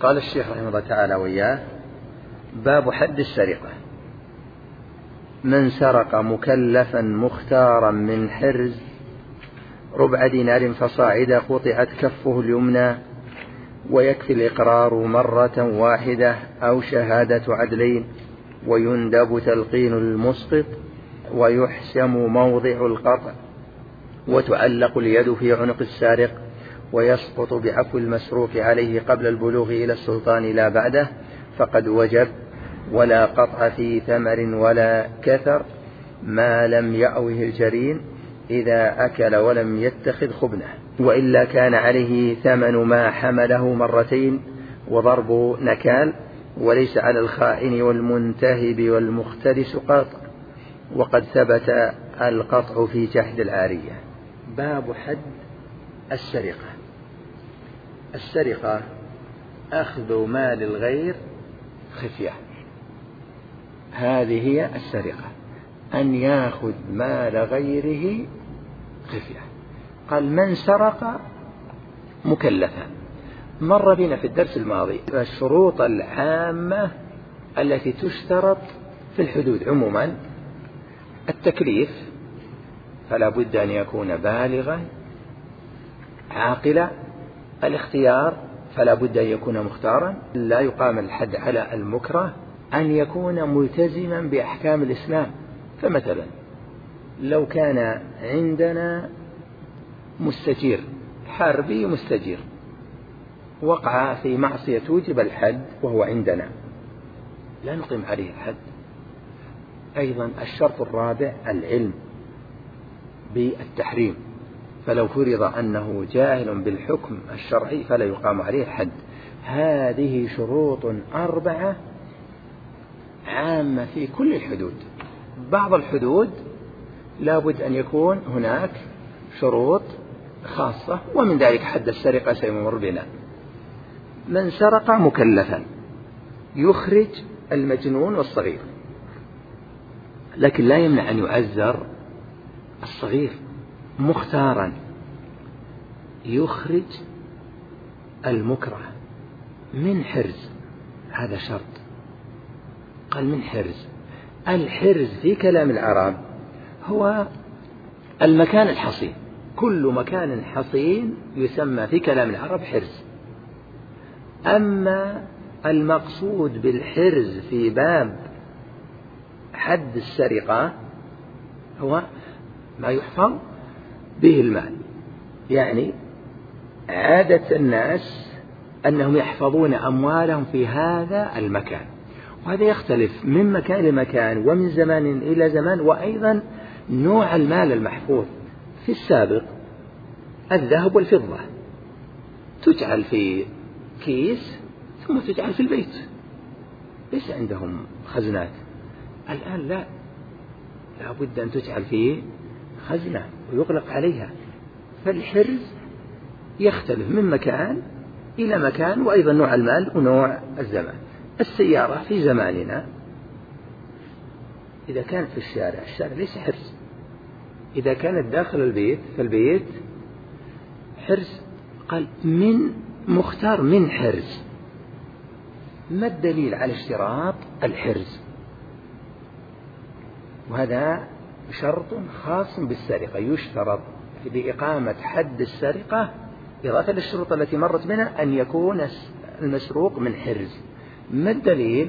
قال الشيخ رحمه الله تعالى وإياه: باب حد السرقة. من سرق مكلفا مختارا من حرز ربع دينار فصاعدا قطعت كفه اليمنى، ويكفي الإقرار مرة واحدة أو شهادة عدلين، ويندب تلقين المسقط، ويحسم موضع القطع، وتعلق اليد في عنق السارق، ويسقط بعفو المسروق عليه قبل البلوغ إلى السلطان لا بعده، فقد وجب. ولا قطع في ثمر ولا كثر ما لم يأوه الجرين إذا أكل ولم يتخذ خبنه، وإلا كان عليه ثمن ما حمله مرتين وضرب نكال، وليس على الخائن والمنتهب والمختلس قاطع، وقد ثبت القطع في جحد العارية. باب حد السرقة. السرقة أخذ مال الغير خفية، هذه هي السرقة، أن يأخذ مال غيره خفية. قال: من سرق مكلفا. مر بنا في الدرس الماضي الشروط العامة التي تشترط في الحدود عموما: التكليف، فلا بد أن يكون بالغا عاقلا. الاختيار، فلا بد أن يكون مختارا، لا يقام الحد على المكره. أن يكون ملتزما بأحكام الإسلام. فمثلا لو كان عندنا مستجير حربي مستجير وقع في معصية توجب الحد وهو عندنا، لا نقيم عليه الحد. أيضا الشرط الرابع العلم بالتحريم، فلو فرض أنه جاهل بالحكم الشرعي فلا يقام عليه الحد. هذه شروط 4 عامة في كل الحدود. بعض الحدود لا بد أن يكون هناك شروط خاصة، ومن ذلك حد السرقة سيمر بنا. من سرق مكلفا يخرج المجنون والصغير، لكن لا يمنع أن يعزر الصغير. مختارا يخرج المكره من حرز، هذا شرط. قال: من حرز. الحرز في كلام العرب هو المكان الحصين، كل مكان حصين يسمى في كلام العرب حرز. أما المقصود بالحرز في باب حد السرقة هو ما يحفظ به المال. يعني عادة الناس أنهم يحفظون أموالهم في هذا المكان، وهذا يختلف من مكان لمكان ومن زمان إلى زمان، وأيضا نوع المال المحفوظ. في السابق الذهب والفضة تجعل في كيس ثم تجعل في البيت، ليس عندهم خزنات. الآن لا بد أن تجعل في خزنة ويغلق عليها. فالحرز يختلف من مكان إلى مكان، وأيضا نوع المال ونوع الزمان. السيارة في زماننا إذا كانت في الشارع ليس حرز، إذا كانت داخل البيت فالبيت حرز. قال: من مختار من حرز. ما الدليل على اشتراط الحرز؟ وهذا شرط خاص بالسرقة، يشترط بإقامة حد السرقة إضافة للشروط التي مرت بنا أن يكون المسروق من حرز. ما الدليل؟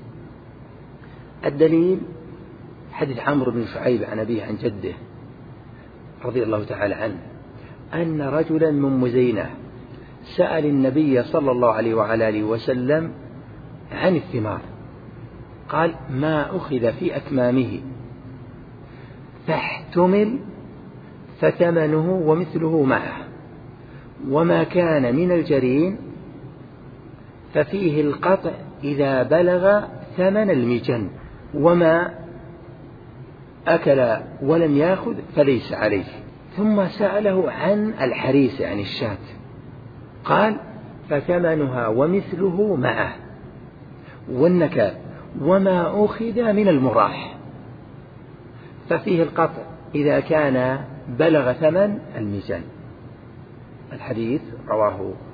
الدليل حديث عمرو بن شعيب عن أبيه عن جده رضي الله تعالى عنه أن رجلا من مزينة سأل النبي صلى الله عليه وعلى آله وسلم عن الثمار، قال: ما أخذ في أكمامه فاحتمل فثمنه ومثله معه، وما كان من الجرين ففيه القطع إذا بلغ ثمن المجن، وما أكل ولم يأخذ فليس عليه. ثم سأله عن الحريس يعني الشاة، قال: فثمنها ومثله معه، والنكال، وما أخذ من المراح ففيه القطع إذا كان بلغ ثمن الميزان. الحديث رواه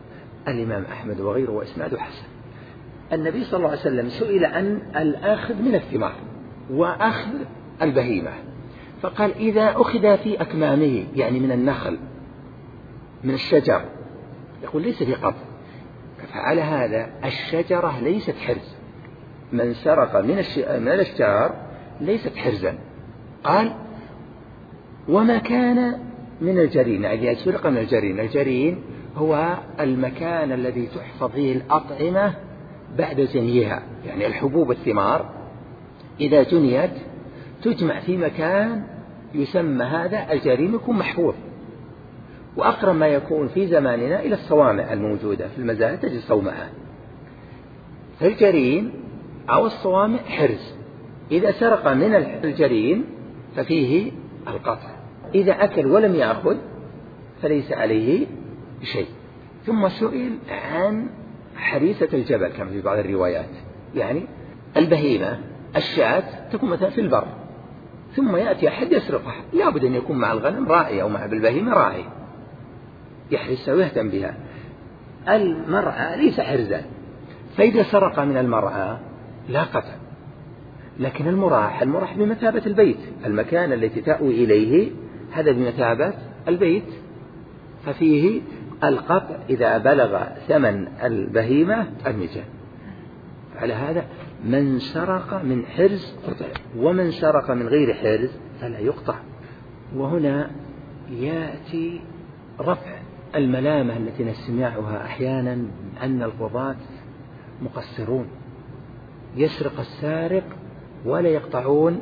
الإمام أحمد وغيره وإسناده حسن. النبي صلى الله عليه وسلم سئل عن الآخذ من الثمار وأخذ البهيمة، فقال إذا أخذ في أكمامه يعني من النخل من الشجر يقول ليس في قطع، فعلى هذا الشجرة ليست حرز، من سرق من الأشجار ليست حرزا. قال وما كان من الجرين، يعني سرق من الجرين، الجرين هو المكان الذي تحفظ فيه الأطعمة بعد جنيها، يعني الحبوب الثمار إذا جنيت تجمع في مكان يسمى هذا الجرين، يكون محفوظ. وأقرب ما يكون في زماننا إلى الصوامع الموجودة في المزارع تجد صومعة، فالجرين أو الصوامع حرز. إذا سرق من الجرين ففيه القطع، إذا أكل ولم يأخذ فليس عليه شيء. ثم سئل عن حريسة الجبل كما في بعض الروايات، يعني البهيمة الشاة تكون مثلا في البر ثم يأتي أحد يسرقها، لا بد أن يكون مع الغنم راعي أو مع بالبهيمة راعي يحرسها ويهتم بها. المرعى ليس حرزا، فإذا سرق من المرعى لا قطع، لكن المراح بمثابة البيت، المكان الذي تأوي إليه هذا بمثابة البيت، ففيه القطع إذا بلغ ثمن البهيمة المجان. على هذا من سرق من حرز قطع، ومن سرق من غير حرز فلا يقطع. وهنا يأتي رفع الملامة التي نسمعها أحيانا أن القضاة مقصرون، يسرق السارق ولا يقطعون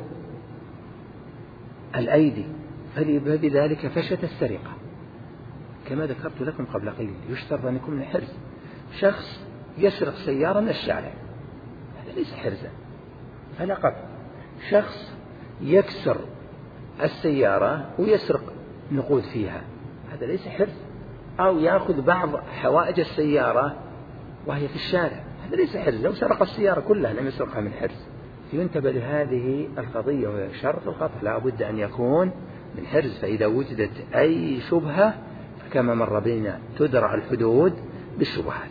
الأيدي، فلذلك فشت السرقة. كما ذكرت لكم قبل قليل يشترط أن يكون من حرز. شخص يسرق سيارة من الشارع هذا ليس حرزا فلا قطع. شخص يكسر السيارة ويسرق نقود فيها هذا ليس حرز، أو يأخذ بعض حوائج السيارة وهي في الشارع هذا ليس حرز. لو سرق السيارة كلها لم يسرقها من حرز. ينتبه لهذه القضية، وهي شرط القطع لا بد أن يكون من حرز. فإذا وجدت أي شبهة كما مر بنا تدرع الحدود بالشبهات.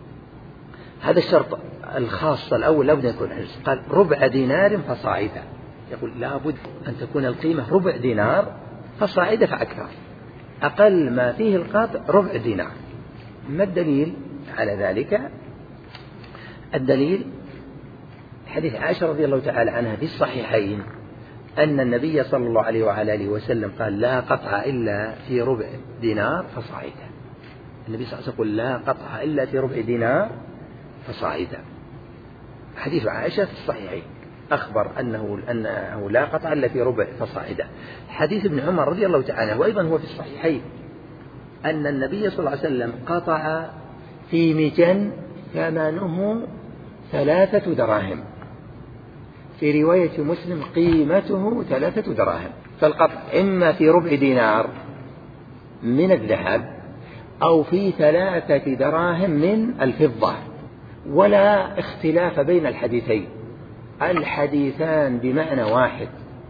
هذا الشرط الخاص الأول لا بد أن يكون حرز. قال ربع دينار فصاعدا، يقول لا بد أن تكون القيمة ربع دينار فصاعدا فأكثر، أقل ما فيه القطع ربع دينار. ما الدليل على ذلك؟ الدليل حديث عائشة رضي الله تعالى عنها في الصحيحين أن النبي صلى الله عليه وعلى آله وسلم قال لا قطع إلا في ربع دينار فصاعدا. النبي صلى الله عليه وسلم يقول لا قطع إلا في ربع دينار فصاعدا. حديث عائشة في الصحيحين أخبر أنه لا قطع إلا في ربع فصاعدا. حديث ابن عمر رضي الله تعالى وأيضا هو في الصحيحين أن النبي صلى الله عليه وسلم قطع في مجن ثمنه 3 دراهم، في رواية مسلم قيمته 3 دراهم. فالقطع إما في ربع دينار من الذهب أو في 3 دراهم من الفضة، ولا اختلاف بين الحديثين، الحديثان بمعنى واحد.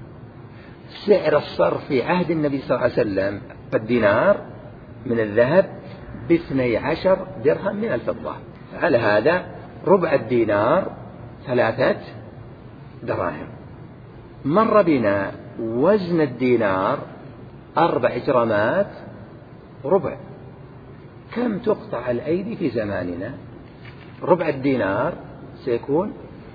سعر الصرف في عهد النبي صلى الله عليه وسلم الدينار من الذهب ب12 درهم من الفضة. على هذا ربع الدينار 3 دراهم. مر بنا وزن الدينار 4 جرامات ربع. كم تقطع الأيدي في زماننا؟ ربع الدينار سيكون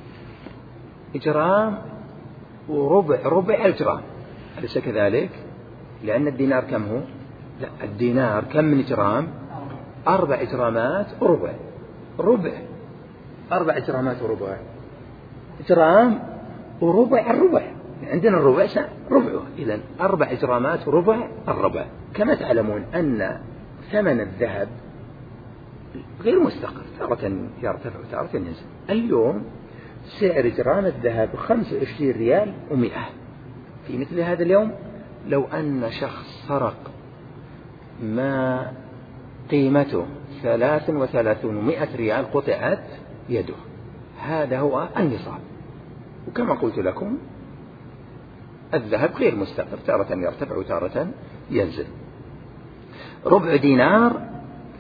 جرام وربع ربع الجرام، أليس كذلك؟ لأن الدينار كم هو؟ لا، الدينار كم من جرام؟ 4 جرامات وربع. ربع 4 جرامات وربع، جرام وربع الربع، عندنا الربع ربعه، إذن 4 جرامات وربع الربع. كما تعلمون أن ثمن الذهب غير مستقر، تارة يرتفع وتارة ينزل. اليوم سعر جرام الذهب 25 ريال و100. في مثل هذا اليوم لو أن شخص سرق ما قيمته 33 ريال قطعت يده، هذا هو النصاب. وكما قلت لكم الذهب غير مستقر، تارة يرتفع وتارة ينزل. ربع دينار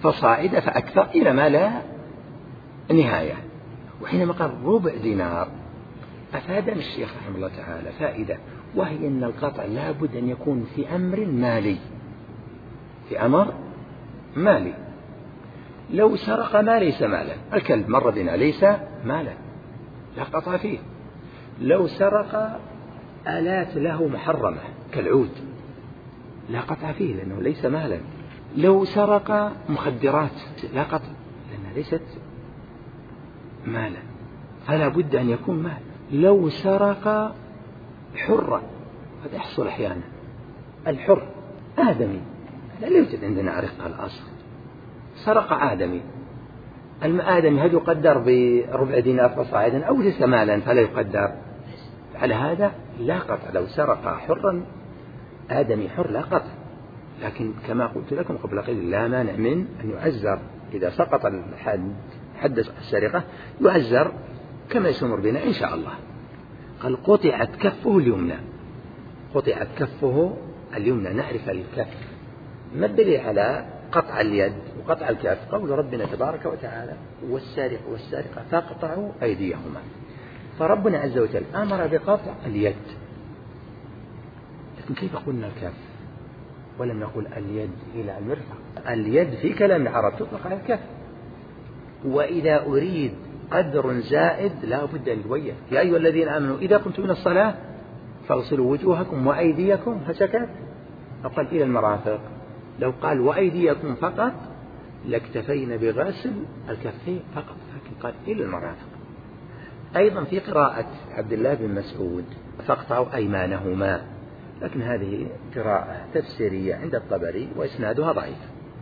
فصاعد فأكثر إلى ما لا نهاية. وحينما قال ربع دينار أفادنا الشيخ رحمه الله تعالى فائدة، وهي أن القطع لا بد أن يكون في أمر مالي، في أمر مالي. لو سرق ما ليس مالا، الكلب مر بنا ليس مالا لا قطع فيه. لو سرق آلات له محرمة كالعود لا قطع فيه لأنه ليس مالا. لو سرق مخدرات لا قطع لأنها ليست مالا، فلا بد أن يكون مال. لو سرق حرا، هذا يحصل أحيانا، الحر آدمي لا يوجد عندنا رق الأصل، سرق آدمي، الآدمي هل يقدر بربع دينار فصاعدا أو ليس مالا فلا يقدر؟ على هذا لا قطع. لو سرق حرا آدمي حر لا قطع، لكن كما قلت لكم قبل قليل لا مانع من أن يعزر إذا سقط حد السرقة، يعزر كما يسمر بنا إن شاء الله. قال قطعت كفه اليمنى، قطعت كفه اليمنى. نعرف الكف، ما الدليل على قطع اليد وقطع الكف؟ قول ربنا تبارك وتعالى والسارق والسارقة فاقطعوا أيديهما. فربنا عز وجل أمر بقطع اليد، لكن كيف قلنا الكف ولم نقل اليد إلى المرفق؟ اليد في كلام العرب تطلق على الكف، وإذا أريد قدر زائد لا بد أن يبين. يا أيها الذين آمنوا إذا قمتم من الصلاة فاغسلوا وجوهكم وأيديكم، فسكت أقل إلى المرافق. لو قال وأيديكم فقط لاكتفينا بغسل الكفين فقط، لكن قال إلى المرافق. أيضا في قراءة عبد الله بن مسعود فاقطعوا أيمانهما، لكن هذه قراءة تفسيرية عند الطبري وإسنادها ضعيف.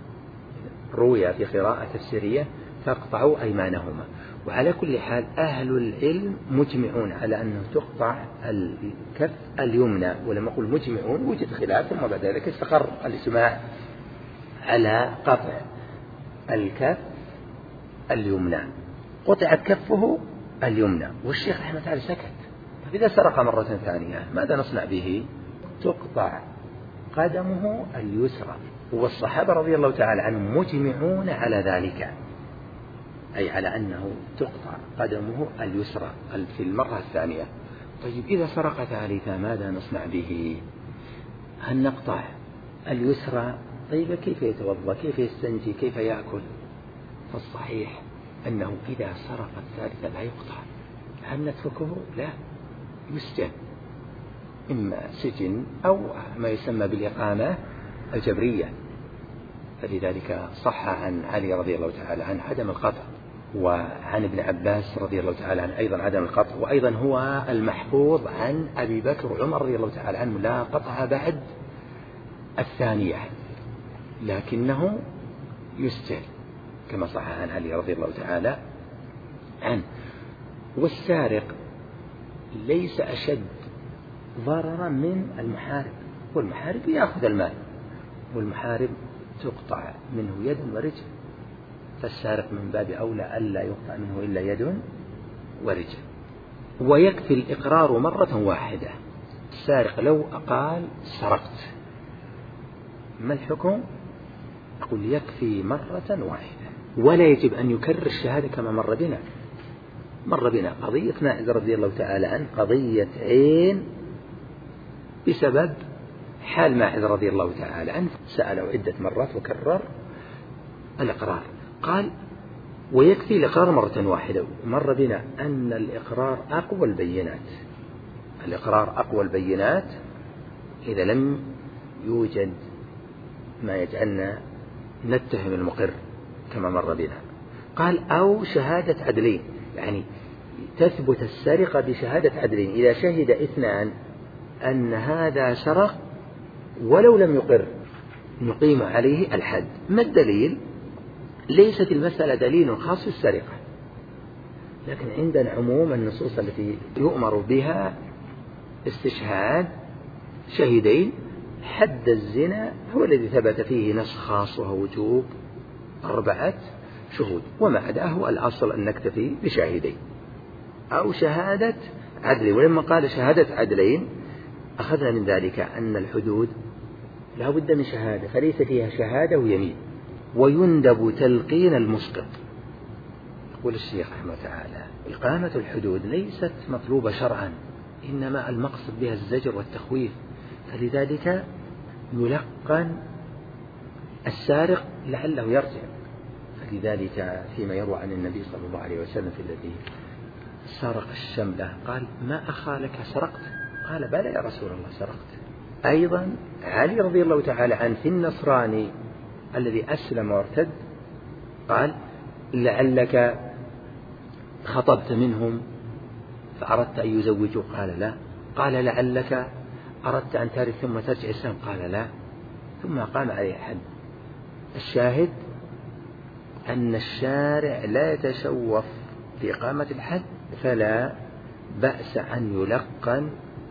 روي في قراءة تفسيرية فاقطعوا أيمانهما. وعلى كل حال أهل العلم مجمعون على أنه تقطع الكف اليمنى، ولما أقول مجمعون وجد خلاف، ثم بعد ذلك استقر الإجماع على قطع الكف اليمنى. قطعت كفه اليمنى والشيخ رحمه الله تعالى سكت. فإذا سرق مرة ثانية ماذا نصنع به؟ تقطع قدمه اليسرى، والصحابة رضي الله تعالى عنهم مجمعون على ذلك، أي على أنه تقطع قدمه اليسرى في المرة الثانية. طيب إذا سرق ثالثا ماذا نصنع به؟ هل نقطع اليسرى؟ طيب كيف يتوضأ؟ كيف يستنجي؟ كيف يأكل؟ فالصحيح أنه إذا سرق الثالثة لا يقطع. هل نتركه؟ لا، يسجن، إما سجن أو ما يسمى بالإقامة الجبرية. فلذلك صح عن علي رضي الله تعالى عن عدم القطع، وعن ابن عباس رضي الله تعالى عن أيضا عدم القطع، وأيضا هو المحفوظ عن أبي بكر وعمر رضي الله تعالى عنه لا قطع بعد الثانية، لكنه يسجن كما صح عن علي رضي الله تعالى عنه. والسارق ليس أشد ضررا من المحارب، والمحارب يأخذ المال، والمحارب تقطع منه يد ورجل، فالسارق من باب أولى ألا يقطع منه إلا يد ورجل. ويكفي الإقرار مرة واحدة. السارق لو أقال سرقت ما الحكم؟ أقول يكفي مرة واحدة، ولا يجب أن يكرر الشهادة كما مر بنا قضية ماعز رضي الله تعالى عنه، قضية عين بسبب حال ماعز رضي الله تعالى عنه، سأله عدة مرات وكرر الإقرار. قال ويكفي الإقرار مرة واحدة. مر بنا أن الإقرار أقوى البينات، الإقرار أقوى البينات إذا لم يوجد ما يجعلنا نتهم المقر كما مر بنا. قال أو شهادة عدلين، يعني تثبت السرقة بشهادة عدلين. إذا شهد اثنان أن هذا سرق ولو لم يقر نقيم عليه الحد. ما الدليل؟ ليست المسألة دليل خاص بالسرقة، لكن عندنا عموم النصوص التي يؤمر بها استشهاد شهيدين. حد الزنا هو الذي ثبت فيه نص خاص وهو وجوب 4 شهود، وما عداه الأصل أن نكتفي بشاهدين أو شهادة عدل. ولما قال شهادة عدلين أخذنا من ذلك أن الحدود لا بد من شهادة، فليس فيها شهادة ويمين، ويندب تلقين المسقط. يقول الشيخ رحمه الله تعالى: إقامة الحدود ليست مطلوبة شرعا، إنما المقصد بها الزجر والتخويف، فلذلك يلقن السارق لعله يرجع. فلذلك فيما يروى عن النبي صلى الله عليه وسلم في الذي سرق الشملة قال: ما أخا لك سرقت؟ قال: بلى يا رسول الله سرقت. أيضا علي رضي الله تعالى عنه في النصراني الذي أسلم وارتد قال: لعلك خطبت منهم فأردت أن يزوجوا؟ قال: لا. قال: لعلك أردت أن ترث ثم ترجع الإسلام؟ قال: لا. ثم قام عليه حد. الشاهد أن الشارع لا يتشوف في إقامة الحد، فلا بأس أن يلقن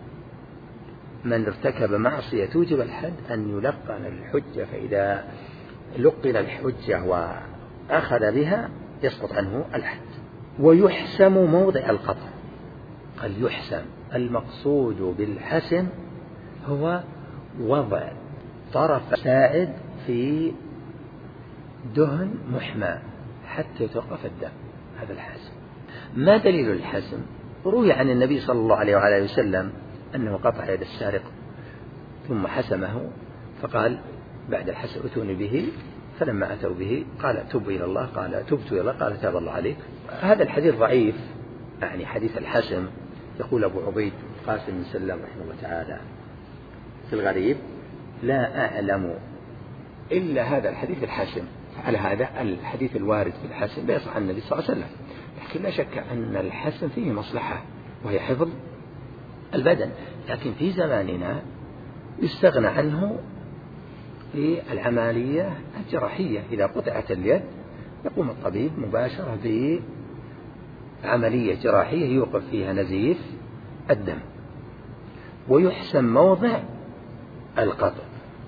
من ارتكب معصية توجب الحد أن يلقن الحجة، فإذا لقن الحجة وأخذ بها يسقط عنه الحد. ويحسم موضع القطع. قال: يحسم، المقصود بالحسم هو وضع طرف ساعد في دهن محمى حتى يتوقف الدم، هذا الحسم. ما دليل الحسم؟ روي عن النبي صلى الله عليه وآله وسلم أنه قطع يد السارق ثم حسمه، فقال بعد الحسم: اتوني به. فلما أتوا به قال: تب إلى الله. قال: تبت إلى الله. قال: تاب الله عليك. هذا الحديث ضعيف، يعني حديث الحسم. يقول أبو عبيد قاسم بن سلام رحمه الله تعالى في الغريب: لا أعلم إلا هذا الحديث الحسم. على هذا الحديث الوارد في الحسم لا يصح عن النبي صلى الله عليه وسلم، لكن لا شك أن الحسم فيه مصلحة وهي حفظ البدن، لكن في زماننا يستغنى عنه في العملية الجراحية. إذا قطعت اليد يقوم الطبيب مباشرة بعملية جراحية يوقف فيها نزيف الدم. ويحسم موضع القطع.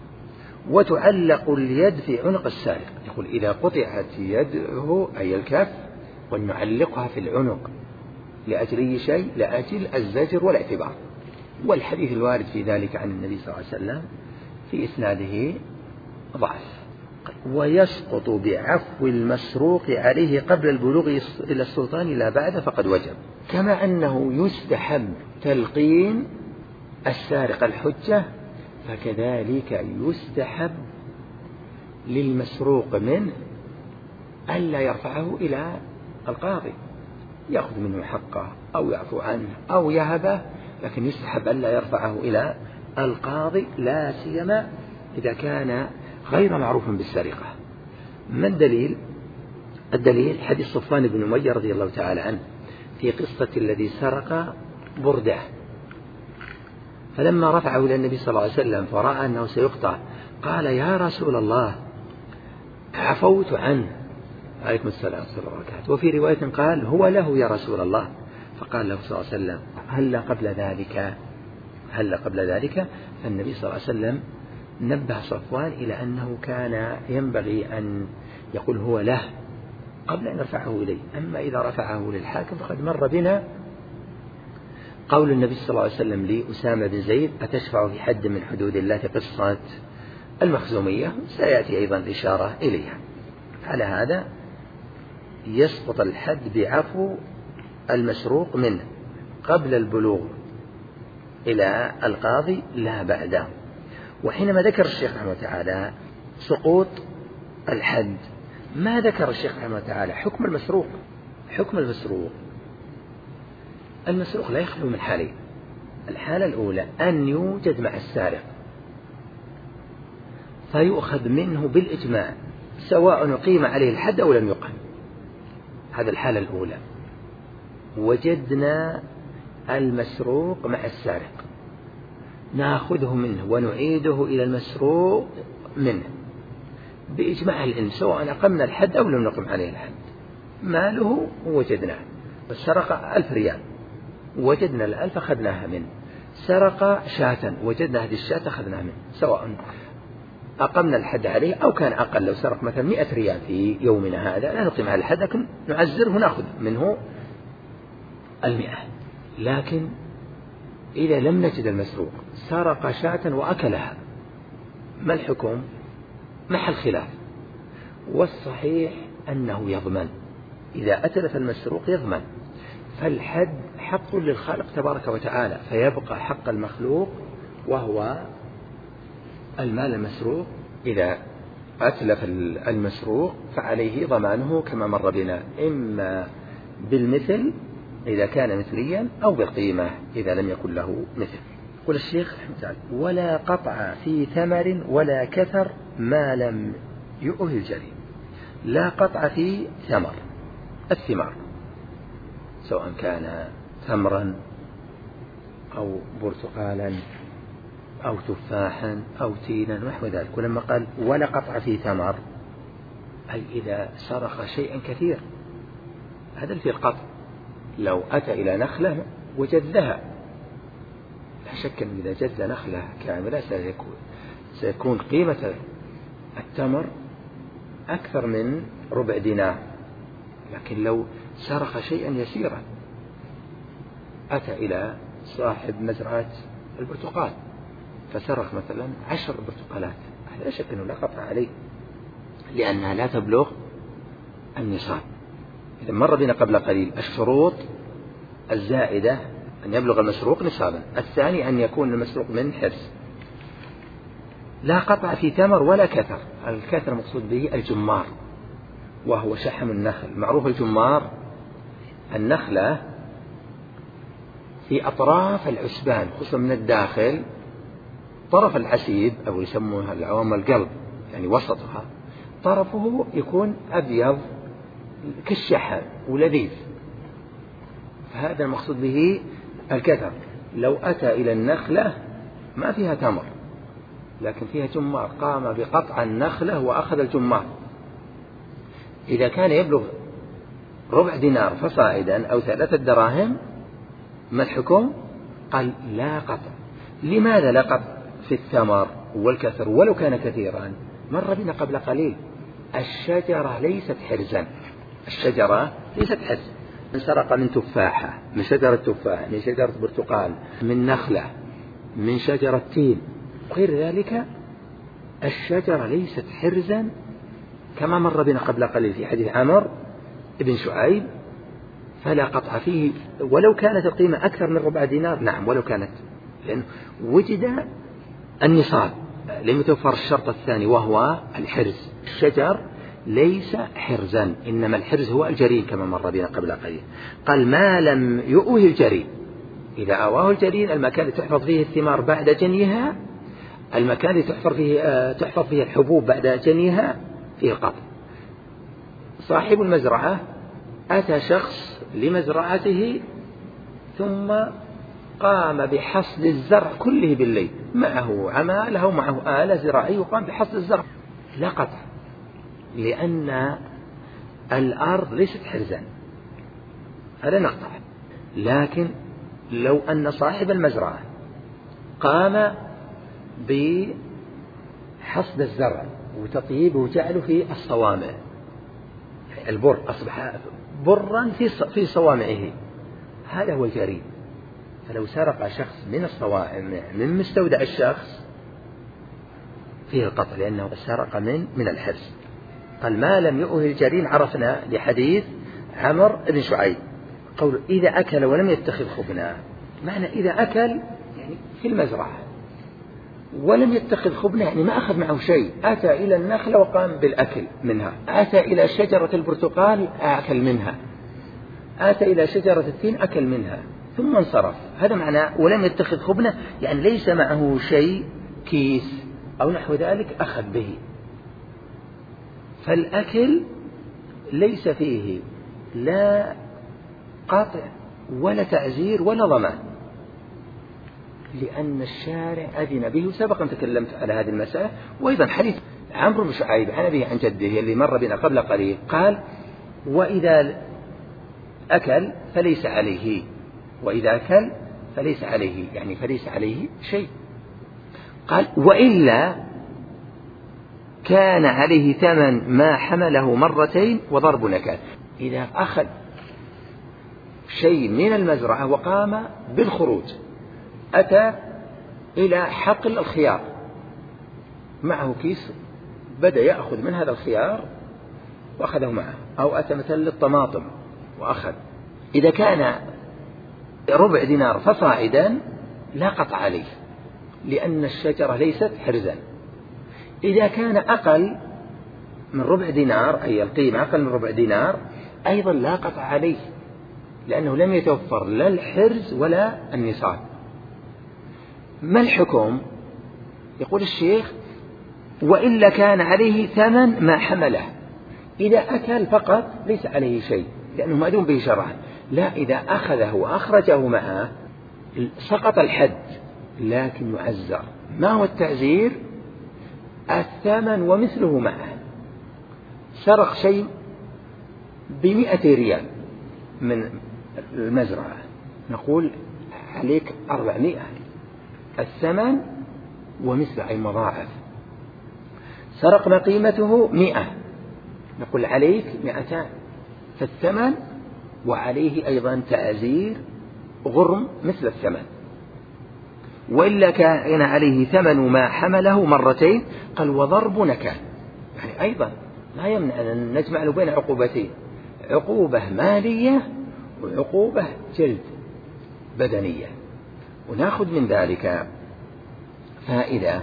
وتعلق اليد في عنق السارق. يقول: إذا قطعت يده أي الكف ونعلقها في العنق لأجل أي شيء؟ لأجل الزجر والاعتبار. والحديث الوارد في ذلك عن النبي صلى الله عليه وسلم في إسناده ضعف. ويسقط بعفو المسروق عليه قبل البلوغ إلى السلطان لا بعد فقد وجب. كما أنه يستحب تلقين السارق الحجة، فكذلك يستحب للمسروق منه ألا يرفعه إلى القاضي، يأخذ منه حقه أو يعفو عنه أو يهبه، لكن يستحب ألا يرفعه إلى القاضي، لا سيما إذا كان غير معروف بالسرقة. ما الدليل؟ الدليل حديث صفوان بن أمية رضي الله تعالى عنه في قصة الذي سرق بردة، فلما رفعه إلى النبي صلى الله عليه وسلم فرأى أنه سيقطع قال: يا رسول الله عفوت عنه. عليكم السلام ورحمة الله وبركاته. وفي رواية قال: هو له يا رسول الله. فقال له صلى الله عليه وسلم: هل قبل ذلك؟ فالنبي صلى الله عليه وسلم نبه صفوان إلى أنه كان ينبغي أن يقول هو له قبل أن يرفعه إليه. أما إذا رفعه للحاكم فقد مر بنا قول النبي صلى الله عليه وسلم لأسامة بن زيد: أتشفع في حد من حدود الله، في قصة المخزومية، سيأتي أيضا الإشارة إليها. على هذا يسقط الحد بعفو المسروق منه قبل البلوغ إلى القاضي لا بعده. وحينما ذكر الشيخ رحمه الله تعالى سقوط الحد، ما ذكر الشيخ رحمه الله تعالى حكم المسروق. حكم المسروق لا يخلو من حالين: الحالة الأولى أن يوجد مع السارق فيؤخذ منه بالإجماع سواء أقيم عليه الحد أو لم يقم. هذا الحالة الأولى. وجدنا المسروق مع السارق، نأخذه منه ونعيده إلى المسروق منه بإجماع العلم سواء أقمنا الحد أو لم نقم عليه الحد. ماله وجدناه، سرق 1000 ريال وجدنا 1000 أخذناها منه. سرق شاة وجدنا هذه الشاة أخذناها منه، سواء أقمنا الحد عليه أو كان أقل. لو سرق مثلا 100 ريال في يومنا هذا لا نقيم على الحد، لكن نعزره نأخذ منه 100. لكن إذا لم نجد المسروق سرق شاة وأكلها، ما الحكم؟ محل خلاف. والصحيح أنه يضمن، إذا أتلف المسروق يضمن. فالحد حق للخالق تبارك وتعالى، فيبقى حق المخلوق وهو المال المسروق. إذا أتلف المسروق فعليه ضمانه كما مر بنا، إما بالمثل إذا كان مثليا أو بالقيمة إذا لم يكن له مثل. قل الشيخ رحمه الله: ولا قطع في ثمر ولا كثر ما لم يؤه الجري. لا قطع في ثمر، الثمار سواء كان تمرا أو برتقالا أو تفاحا أو تينا ونحو ذلك. ولما قال ولا قطع في ثمر أي إذا سرق شيئا كثير، هذا في القطع. لو أتى إلى نخلة وجذها، لا شك أن إذا جذ نخلة كاملة سيكون قيمة التمر أكثر من ربع دينار. لكن لو سرق شيئا يسيرا، أتى إلى صاحب مزرعة البرتقال فسرق مثلا 10 برتقالات، لا شك أنه لا قطع عليه لأنها لا تبلغ النصاب. إذا مر بنا قبل قليل الشروط الزائدة: أن يبلغ المسروق نصابا، الثاني أن يكون المسروق من حرز. لا قطع في تمر ولا كثر. الكثر مقصود به الجمار، وهو شحم النخل. معروف الجمار النخلة في أطراف العسبان، خصوصا من الداخل، طرف العسيب أو يسموها العوام القلب، يعني وسطها طرفه يكون أبيض كالشحم ولذيذ، فهذا المقصود به الكثر. لو أتى إلى النخلة ما فيها تمر لكن فيها جمار، قام بقطع النخلة وأخذ الجمار، إذا كان يبلغ ربع دينار فصاعدا أو 3 دراهم، ما الحكم؟ قال لا قطع. لماذا لا قطع في الثمر والكثر ولو كان كثيرا؟ مر بنا قبل قليل الشجرة ليست حرزا، الشجرة ليست حرز. من سرق من تفاحة، من شجرة تفاح، من شجرة برتقال، من نخلة، من شجرة تين غير ذلك، الشجرة ليست حرزا كما مر بنا قبل قليل في حديث عمر بن شعيب: فلا قطع فيه ولو كانت القيمة أكثر من ربع دينار. نعم ولو كانت، لأن وجد النصاب، لم يتوفر الشرط الثاني وهو الحرز. الشجر ليس حرزا، إنما الحرز هو الجرين كما مر بنا قبل قليل. قال ما لم يؤه الجرين، إذا أواه الجرين المكان الذي تحفظ فيه الثمار بعد جنيها، المكان الذي تحفظ فيه الحبوب بعد جنيها، فيه القطع. صاحب المزرعة أتى شخص لمزرعته ثم قام بحصد الزرع كله بالليل، معه عماله ومعه آلة زراعية وقام بحصد الزرع، لا قطع، لأن الأرض ليست حرزا، هذا نقطع. لكن لو أن صاحب المزرعة قام بحصد الزرع وتطييبه وجعله في الصوامع، البر أصبح برا في صوامعه، هذا هو الجريم. فلو سرق شخص من الصوامع من مستودع الشخص فيه القطع، لأنه سرق من الحرز. قال ما لم يؤه الجرين، عرفنا لحديث عمر بن شعيب قول إذا أكل ولم يتخذ خبنا. معنى إذا أكل يعني في المزرعة ولم يتخذ خبنا، يعني ما أخذ معه شيء، أتى إلى النخلة وقام بالأكل منها، أتى إلى شجرة البرتقال أكل منها، أتى إلى شجرة التين أكل منها ثم انصرف. هذا معنى ولم يتخذ خبنا، يعني ليس معه شيء، كيس أو نحو ذلك أخذ به. فالأكل ليس فيه لا قاطع ولا تعزير ولا ضمان، لأن الشارع أذن به. سبقا تكلمت على هذه المسألة. وأيضا حديث عمرو بن شعيب عن أبيه عن جده اللي مر بنا قبل قليل، قال وإذا أكل فليس عليه، وإذا أكل فليس عليه، يعني فليس عليه شيء. قال وإلا كان عليه ثمن ما حمله مرتين وضرب نكال. إذا أخذ شيء من المزرعة وقام بالخروج، أتى إلى حقل الخيار، معه كيس، بدأ يأخذ من هذا الخيار وأخذه معه، أو أتى مثلا للطماطم وأخذ. إذا كان ربع دينار فصاعدا لا قطع عليه، لأن الشجرة ليست حرزا. إذا كان أقل من ربع دينار، أي القيمة أقل من ربع دينار، أيضا لا قطع عليه، لأنه لم يتوفر لا الحرز ولا النصاب. ما الحكم؟ يقول الشيخ: وإلا كان عليه ثمن ما حمله. إذا أكل فقط ليس عليه شيء لأنه مأذون به شرعا. لا، إذا أخذه وأخرجه معه سقط الحد، لكن يعزر. ما هو التعزير؟ الثمن ومثله معه. سرق شيء ب100 ريال من المزرعة، نقول عليك 400، الثمن ومثله أي مضاعف. سرق ما قيمته 100، نقول عليك 200، فالثمن وعليه أيضا تعزير غرم مثل الثمن. وإلا كان عليه ثمن ما حمله مرتين، قال: وضرب نكال. يعني أيضا لا يمنع أن نجمع له بين عقوبتين: عقوبة مالية وعقوبة جلد بدنية. ونأخذ من ذلك فائدة،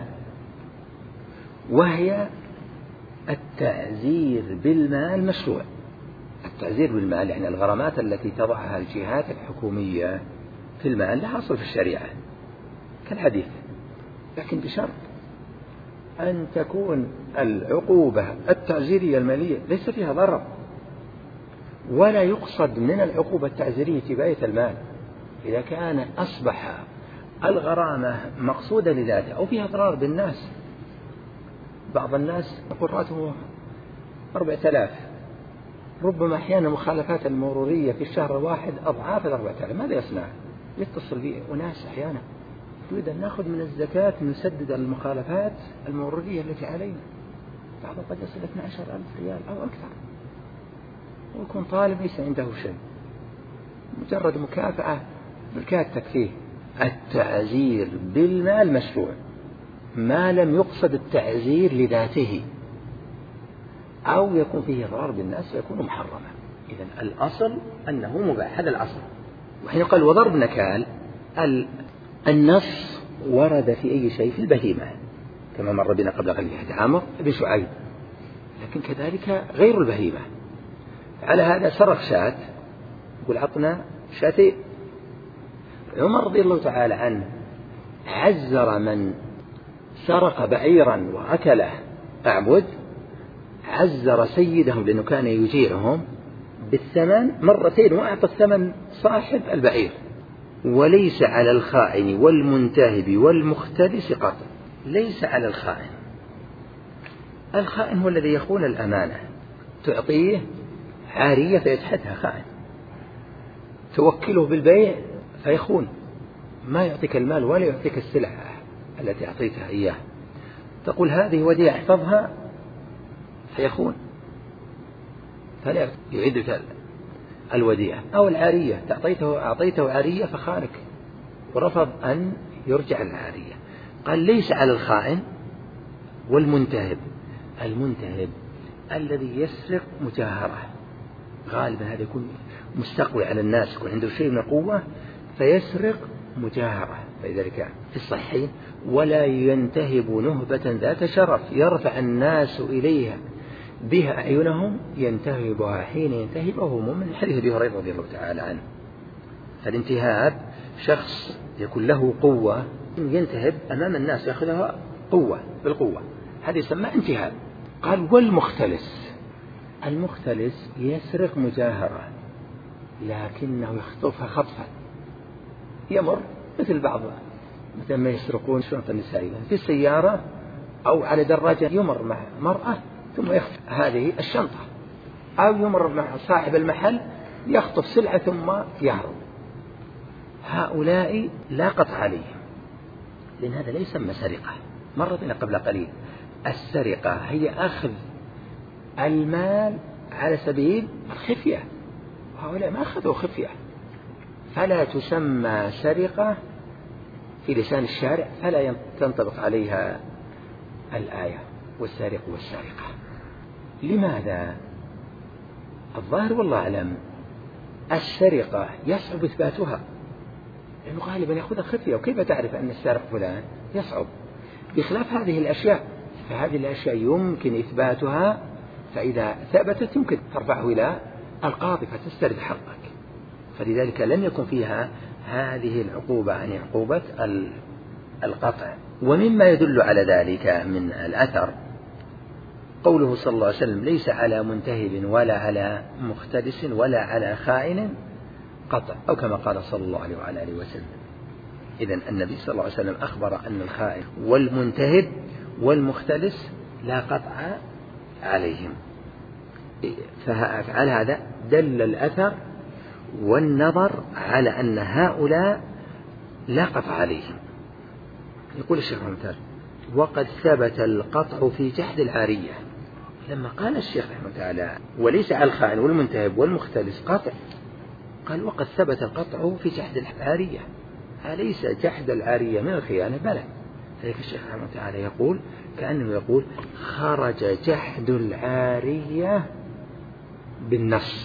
وهي التعزير بالمال مشروع. التعزير بالمال يعني الغرامات التي تضعها الجهات الحكومية في المال لها أصل في الشريعة كالحديث، لكن بشرط أن تكون العقوبة التعزيرية المالية ليس فيها ضرر، ولا يقصد من العقوبة التعزيرية تباية المال. إذا كان أصبح الغرامة مقصودة لذاته أو فيها ضرر بالناس، بعض الناس يقول راتبه 4000، ربما أحيانا مخالفات المرورية في الشهر الواحد أضعاف 4000. ماذا يصنع؟ يتصل به أناس أحيانا يريد أن نأخذ من الزكاة نسدد المخالفات المرورية التي علينا، بعضهم قد يصل 12,000 ريال أو أكثر، ويكون طالب ليس عنده شيء، مجرد مكافأة بالكاد تكفيه. التعزير بالمال مشروع ما لم يقصد التعزير لذاته أو يكون فيه ضرر بالناس ويكون محرما. إذن الأصل أنه مباح، هذا الأصل. وحين قال وضرب نكال، النص ورد في أي شيء في البهيمة كما مر بنا قبل قليل حديث عمرو بن شعيب، لكن كذلك غير البهيمة. على هذا سرق شاة، يقول عطنا شاتين. عمر رضي الله تعالى عنه عزر من سرق بعيرا وأكله أعبد، عزر سيدهم لأنه كان يجيعهم بالثمن مرتين، وأعطى الثمن صاحب البعير. وليس على الخائن والمنتهب والمختلس قطع. ليس على الخائن، الخائن هو الذي يخون الأمانة، تعطيه عارية فيجحدها، خائن. توكله بالبيع فيخون، ما يعطيك المال ولا يعطيك السلعة التي أعطيتها إياه. تقول هذه وديعة احفظها، فيخون فلا يعيدك الوديعة. أو العارية، أعطيته عارية فخانك ورفض أن يرجع العارية. قال ليس على الخائن والمنتهب. المنتهب الذي يسرق مجاهرة، غالبا هذا يكون مستقوي على الناس، يكون عنده شيء من القوة فيسرق مجاهرة. فلذلك في الصحيحين: ولا ينتهب نهبة ذات شرف يرفع الناس إليها بها أعينهم ينتهبها حين ينتهبه من حديث أبي هريرة رضي الله تعالى عنه. فالانتهاب شخص يكون له قوة ينتهب أمام الناس، يأخذها قوة بالقوة، هذا يسمى انتهاب. قال والمختلس، المختلس يسرق مجاهرة لكنه يخطفها خطفا، يمر مثل بعض مثل ما يسرقون الشنطة النسائية في السيارة أو على دراجة، يمر مع مرأة ثم يخطف هذه الشنطة، أو يمر مع صاحب المحل يخطف سلعة ثم يهرب. هؤلاء لا قطع عليهم، لأن هذا ليس يسمى سرقة. مر بنا قبل قليل السرقة هي أخذ المال على سبيل الخفية، وهؤلاء ما أخذوا خفية، فلا تسمى سرقة في لسان الشارع، فلا تنطبق عليها الآية والسارق والسارقة. لماذا؟ الظاهر والله أعلم السرقة يصعب إثباتها، لأنه غالبا يأخذها خفية، وكيف تعرف أن السارق فلان؟ يصعب، بخلاف هذه الأشياء، فهذه الأشياء يمكن إثباتها، فإذا ثبتت يمكن ترفعه إلى القاضي فتسترد حقك، فلذلك لم يكن فيها هذه العقوبة، يعني عقوبة القطع. ومما يدل على ذلك من الأثر قوله صلى الله عليه وسلم: ليس على منتهب ولا على مختلس ولا على خائن قطع، أو كما قال صلى الله عليه وعلى آله وسلم. إذن النبي صلى الله عليه وسلم أخبر أن الخائن والمنتهب والمختلس لا قطع عليهم، فعلى هذا دل الأثر والنظر على أن هؤلاء لا قطع عليهم. يقول الشيخ رحمه الله: وقد ثبت القطع في جحد العارية. لما قال الشيخ رحمه الله تعالى: وليس على الخائن والمنتهب والمختلس قطع، قال: وقد ثبت القطع في جحد العارية. أليس جحد العارية من الخيانة؟ بلى. فلذلك الشيخ رحمه الله تعالى يقول كأنه يقول: خرج جحد العارية بالنص.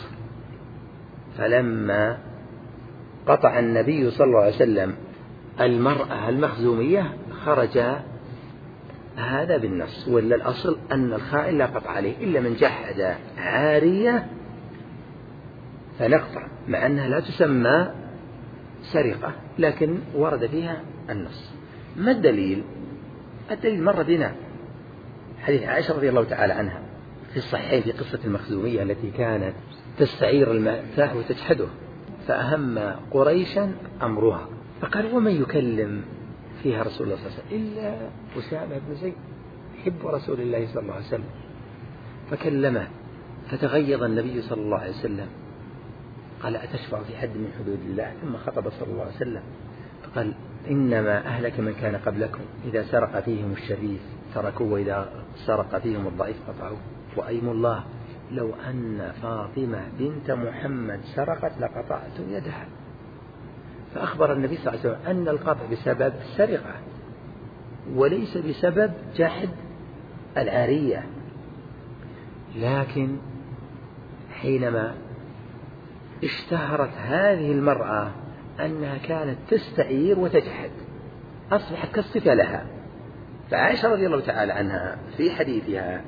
فلما قطع النبي صلى الله عليه وسلم المرأة المخزومية خرج هذا بالنص، ولا الأصل أن الخائن لا قطع عليه إلا من جحد عارية فنقطع، مع أنها لا تسمى سرقة لكن ورد فيها النص. ما الدليل؟ الدليل مر بنا حديث عائشة رضي الله تعالى عنها في الصحيحين في قصة المخزومية التي كانت تستعير الماء وتجحده، فأهم قريشا أمرها، فقال: ومن يكلم فيها رسول الله صلى الله عليه وسلم إلا أسامة بن زيد حب رسول الله صلى الله عليه وسلم، فكلمه، فتغيظ النبي صلى الله عليه وسلم، قال: أتشفع في حد من حدود الله؟ ثم خطب صلى الله عليه وسلم فقال: إنما أهلك من كان قبلكم إذا سرق فيهم الشريف تركوه، وإذا سرق فيهم الضعيف قطعوه، وأيم الله لو أن فاطمة بنت محمد سرقت لقطعت يدها. فأخبر النبي صلى الله عليه وسلم أن القطع بسبب السرقة وليس بسبب جحد العارية. لكن حينما اشتهرت هذه المرأة أنها كانت تستعير وتجحد أصبحت كالصفة لها. فعائشة رضي الله تعالى عنها في حديثها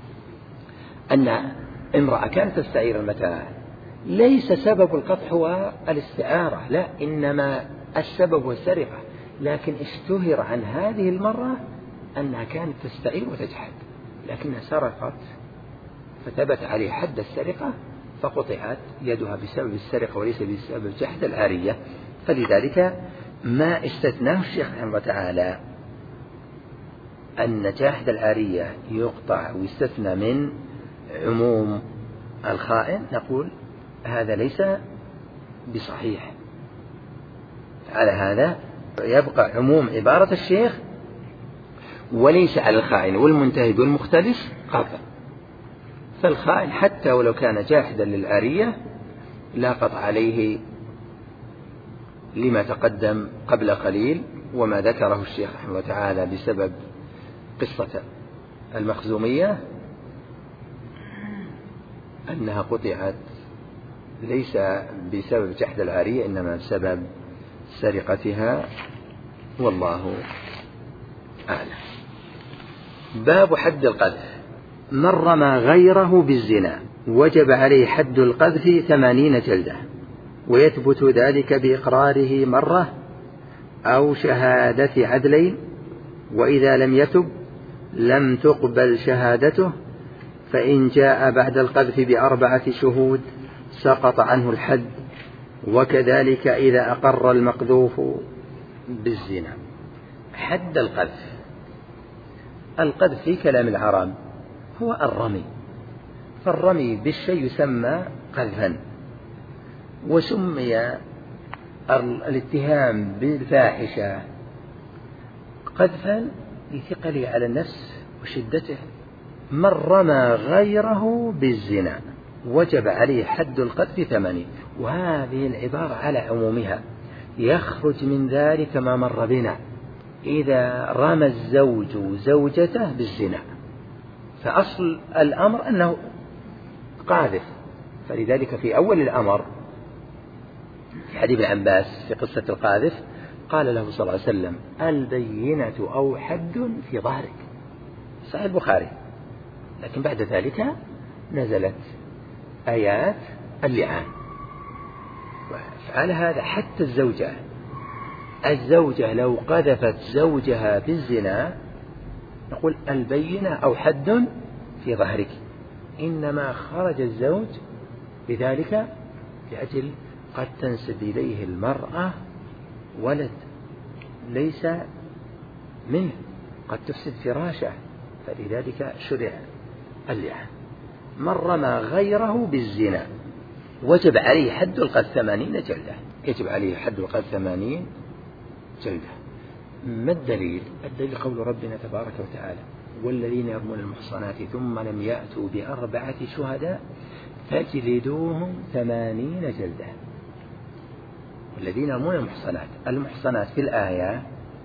أن امرأة كانت تستعير المتاع ليس سبب القطع هو الاستعارة، لا، إنما السبب هو السرقة، لكن اشتهر عن هذه المرأة أنها كانت تستعير وتجحد، لكنها سرقت فثبت عليه حد السرقة فقطعت يدها بسبب السرقة وليس بسبب جحد العارية. فلذلك ما استثناه الشيخ رحمه الله تعالى أن جحد العارية يقطع ويستثنى من عموم الخائن، نقول هذا ليس بصحيح. على هذا يبقى عموم عبارة الشيخ: وليس على الخائن والمنتهب والمختلس قطع. فالخائن حتى ولو كان جاحدا للعارية لا قطع عليه لما تقدم قبل قليل وما ذكره الشيخ رحمه الله تعالى بسبب قصة المخزومية أنها قطعت ليس بسبب جحد العارية إنما بسبب سرقتها، والله أعلم. باب حد القذف. من رمى غيره بالزنا وجب عليه حد القذف 80 جلدة، ويثبت ذلك بإقراره مرة أو شهادة عدلين، وإذا لم يتب لم تقبل شهادته، فإن جاء بعد القذف ب4 شهود سقط عنه الحد، وكذلك إذا أقر المقذوف بالزنا. حد القذف. القذف في كلام العرب هو الرمي، فالرمي بالشيء يسمى قذفا، وسمي الاتهام بالفاحشة قذفا لثقله على النفس وشدته. من رمى غيره بالزنا وجب عليه حد القذف 80. وهذه العبارة على عمومها، يخرج من ذلك ما مر بنا إذا رمى الزوج زوجته بالزنا، فأصل الأمر أنه قاذف، فلذلك في أول الأمر في حديث ابن عباس في قصة القاذف قال له صلى الله عليه وسلم: البينة أو حد في ظهرك، صحيح البخاري. لكن بعد ذلك نزلت آيات اللعان. وفعل هذا حتى الزوجة لو قذفت زوجها بالزنا نقول البينة أو حد في ظهرك، إنما خرج الزوج بذلك لأجل قد تنسب إليه المرأة ولد ليس منه، قد تفسد فراشه، فلذلك شرع اللعان. من رمى غيره بالزنا وجب عليه حد القذف 80 جلدة، يجب عليه حد القذف 80 جلدة. ما الدليل؟ الدليل قول ربنا تبارك وتعالى: والذين يرمون المحصنات ثم لم يأتوا ب4 شهداء فاجلدوهم 80 جلدة. والذين يرمون المحصنات في الآية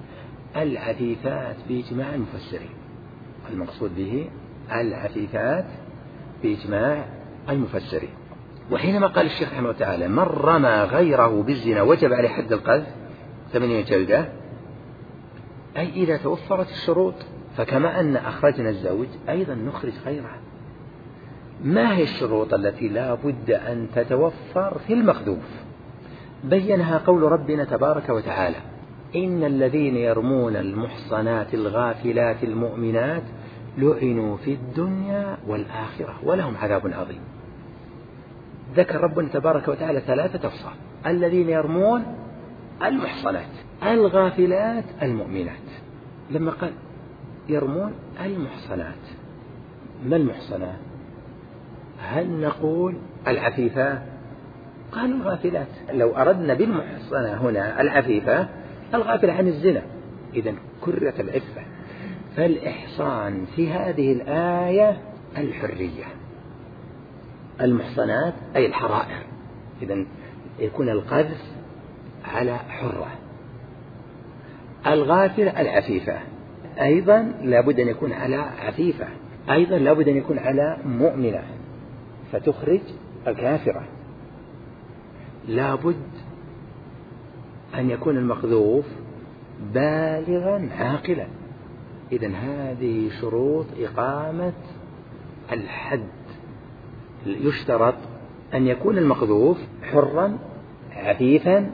العفيفات بإجماع المفسرين، المقصود به العفيفات بإجماع المفسرين. وحينما قال الشيخ رحمه الله تعالى: من رمى غيره بالزنا وجب عليه حد القذف 80 جلدة، أي إذا توفرت الشروط، فكما أن أخرجنا الزوج أيضا نخرج غيره. ما هي الشروط التي لا بد أن تتوفر في المقذوف؟ بينها قول ربنا تبارك وتعالى: إن الذين يرمون المحصنات الغافلات المؤمنات لعنوا في الدنيا والآخرة ولهم عذاب عظيم. ذكر ربنا تبارك وتعالى 3 أوصاف: الذين يرمون المحصنات، الغافلات، المؤمنات. لما قال يرمون المحصنات، ما المحصنات؟ هل نقول العفيفة؟ قالوا الغافلات. لو أردنا بالمحصنة هنا العفيفة الغافلة عن الزنا، إذن كررت العفة. فالإحصان في هذه الآية الحرية، المحصنات أي الحرائر، إذن يكون القذف على حرة. الغافلة العفيفة أيضا لابد أن يكون على عفيفة، أيضا لابد أن يكون على مؤمنة فتخرج الكافرة. لابد أن يكون المقذوف بالغا عاقلا. إذن هذه شروط إقامة الحد. يشترط أن يكون المقذوف حرا عفيفا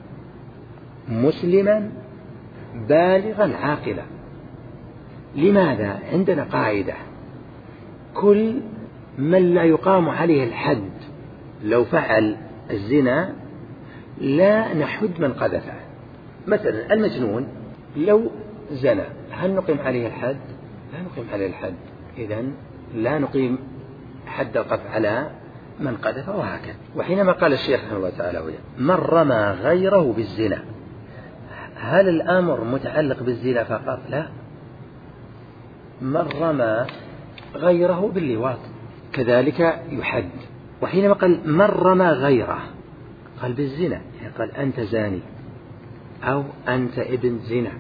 مسلما بالغا عاقلا. لماذا؟ عندنا قاعدة: كل من لا يقام عليه الحد لو فعل الزنا لا نحد من قذفه. مثلا المجنون لو زنى هل نقيم عليه الحد؟ لا نقيم عليه الحد. إذن لا نقيم حد القذف على من قذف، وهكذا. وحينما قال الشيخ رحمه الله تعالى: من رمى غيره بالزنا، هل الأمر متعلق بالزنا فقط؟ لا، من رمى غيره باللواط كذلك يحد. وحينما قال من رمى غيره قال بالزنا، يعني قال أنت زاني أو أنت ابن زنا.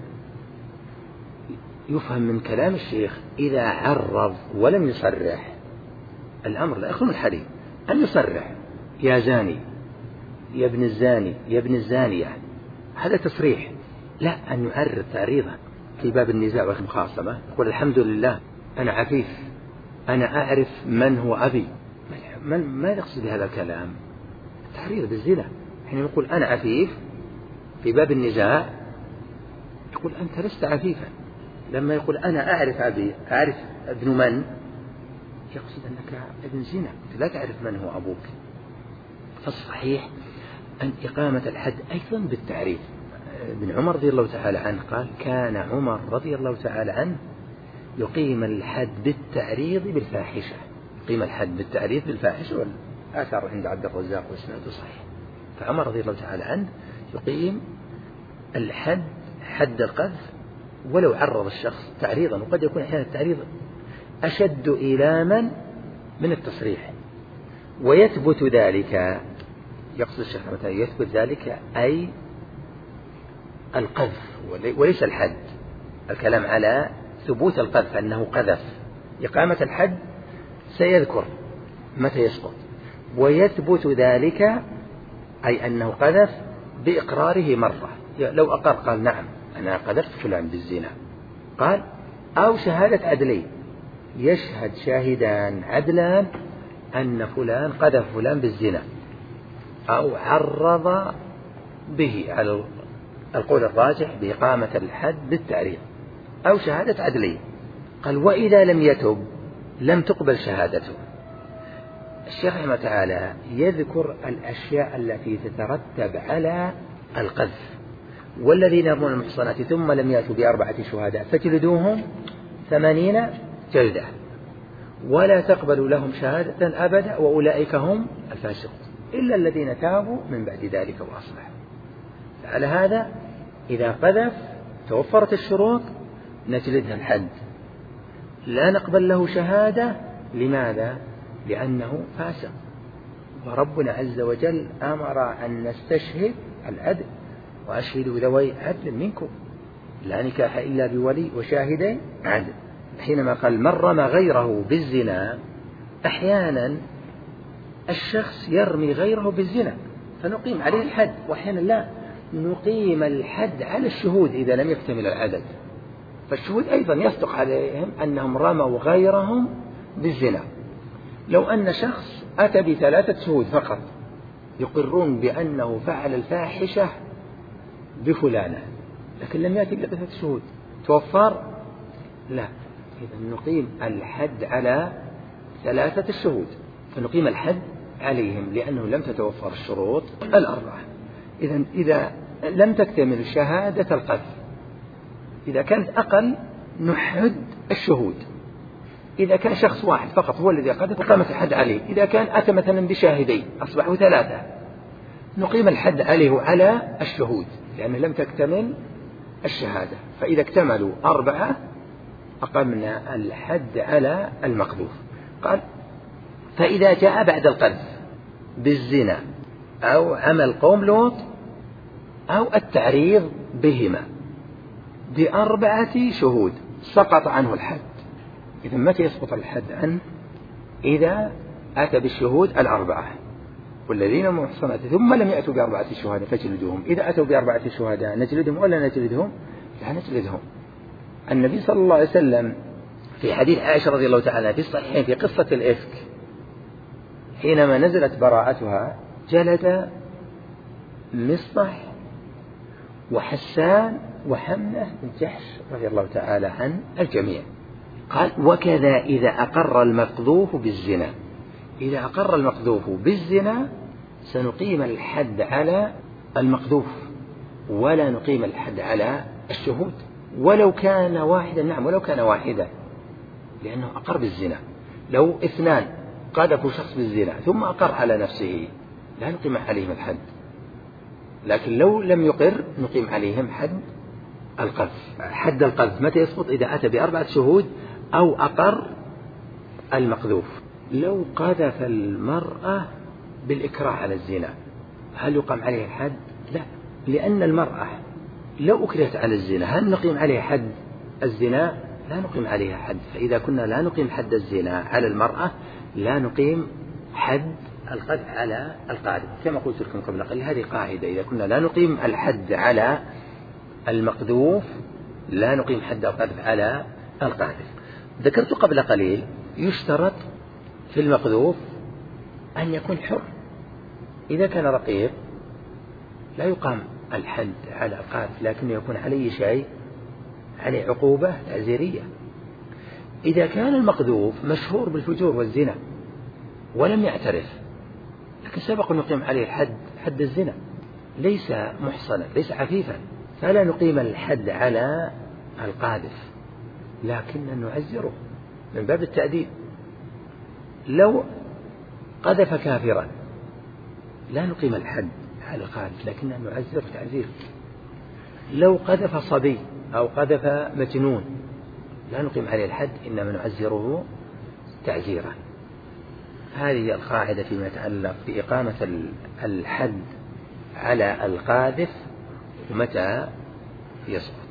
يفهم من كلام الشيخ إذا عرض ولم يصرح، الأمر لا يخلو من حديث أن يصرح: يا زاني، يا ابن الزاني، يا ابن الزانية، هذا تصريح. لا، أن يعرض تعريضا في باب النزاع والمخاصمة، يقول الحمد لله أنا عفيف، أنا أعرف من هو أبي. ما يقصد هذا الكلام؟ تعريض بالزنا. حين يقول أنا عفيف في باب النزاع يقول أنت لست عفيفا. لما يقول أنا أعرف أبي، أعرف ابن من، يقصد أنك ابن زنا، لا تعرف من هو أبوك. فالصحيح أن إقامة الحد أيضا بالتعريف. ابن عمر رضي الله تعالى عنه قال: كان عمر رضي الله تعالى عنه يقيم الحد بالتعريض بالفاحشة. يقيم الحد بالتعريض بالفاحشة، والآثار عند عبد الرزاق وإسناده صحيح. فعمر رضي الله تعالى عنه يقيم الحد، حد القذف، ولو عرض الشخص تعريضا. وقد يكون أحيانا التعريض أشد إيلاما من التصريح. ويثبت ذلك، يقصد الشيخ مثلا يثبت ذلك أي القذف وليس الحد. الكلام على ثبوت القذف أنه قذف. إقامة الحد سيذكر متى يسقط. ويثبت ذلك أي أنه قذف بإقراره مرة، لو أقر قال نعم أنا قذفت فلان بالزنا، قال أو شهادة عدلين، يشهد شاهدان عدلان أن فلان قذف فلان بالزنا، أو عرض به على القول الراجح بإقامة الحد بالتعريض، أو شهادة عدلين. قال وإذا لم يتب لم تقبل شهادته. الشيخ رحمه تعالى يذكر الأشياء التي تترتب على القذف: والذين يرمون المحصنات ثم لم يأتوا ب4 شهداء فاجلدوهم 80 جلدة ولا تقبلوا لهم شهادة أبدا وأولئك هم الفاسقون إلا الذين تابوا من بعد ذلك وأصلحوا. على هذا إذا قذف توفرت الشروط نجلدها الحد، لا نقبل له شهادة. لماذا؟ لأنه فاسق، وربنا عز وجل أمر أن نستشهد العدل، وأشهدوا ذوي عدل منكم، لا نكاح إلا بولي وشاهدين عدل. حينما قال من رمى غيره بالزنا، أحيانا الشخص يرمي غيره بالزنا فنقيم عليه الحد، وأحيانا لا، نقيم الحد على الشهود إذا لم يكتمل العدد. فالشهود أيضا يصدق عليهم أنهم رموا غيرهم بالزنا. لو أن شخص أتى ب3 شهود فقط يقرون بأنه فعل الفاحشة بفلانة، لكن لم يأتي ب3 شهود، توفر؟ لا، إذا نقيم الحد على 3 شهود، فنقيم الحد عليهم لأنه لم تتوفر الشروط ال4. إذا لم تكتمل شهادة القذف، إذا كانت أقل نحد الشهود. إذا كان شخص واحد فقط هو الذي قذف قامت الحد عليه. إذا كان أتى مثلا بشاهدين أصبحوا 3 نقيم الحد عليه على الشهود لأنه لم تكتمل الشهادة. فإذا اكتملوا 4 أقمنا الحد على المقذوف. قال فإذا جاء بعد القذف بالزنا أو عمل قوم لوط أو التعريض بهما ب4 شهود سقط عنه الحد. إذا متى يسقط الحد عنه؟ إذا أتى بالشهود 4 والذين محصنات ثم لم يأتوا ب4 شهداء فاجلدوهم. إذا أتوا ب4 شهداء نجلدهم ولا نجلدهم؟ لا نجلدهم. النبي صلى الله عليه وسلم في حديث عائشة رضي الله تعالى في الصحيحين في قصة الإفك حينما نزلت براءتها جلد مصطح وحسان وحمنة بن جحش رضي الله تعالى عن الجميع. قال وكذا إذا أقر المقذوف بالزنا، إذا أقر المقذوف بالزنا سنقيم الحد على المقذوف ولا نقيم الحد على الشهود ولو كان واحدا. نعم ولو كان واحدا، لأنه أقر بالزنا. لو 2 قذفوا شخص بالزنا ثم أقر على نفسه لا نقيم عليهم الحد، لكن لو لم يقر نقيم عليهم حد القذف. حد القذف متى يسقط؟ إذا أتى ب4 شهود أو أقر المقذوف. لو قذف المرأة بالإكراه على الزنا هل يقام عليه الحد؟ لا، لأن المرأة لو أكرهت على الزنا هل نقيم عليها حد الزنا؟ لا نقيم عليها حد. فإذا كنا لا نقيم حد الزنا على المرأة لا نقيم حد القذف على القاذف. كما قلت لكم قبل قليل هذه قاعدة: إذا كنا لا نقيم الحد على المقذوف لا نقيم حد القذف على القاذف. ذكرت قبل قليل يشترط في المقذوف أن يكون حر. إذا كان رقيق لا يقام الحد على القاذف لكن يكون عليه شيء، عليه عقوبة تعزيرية. إذا كان المقذوف مشهور بالفجور والزنا ولم يعترف لكن سبق أن نقيم عليه الحد حد الزنا، ليس محصنا ليس عفيفا، فلا نقيم الحد على القاذف لكن نعزره من باب التأديب. لو قذف كافرا لا نقيم الحد على القاذف لكن نعزره تعزير. لو قذف صبي أو قذف مجنون لا نقيم عليه الحد إنما نعزره تعزيرا. هذه القاعدة فيما يتعلق بإقامة الحد على القاذف ومتى يسقط.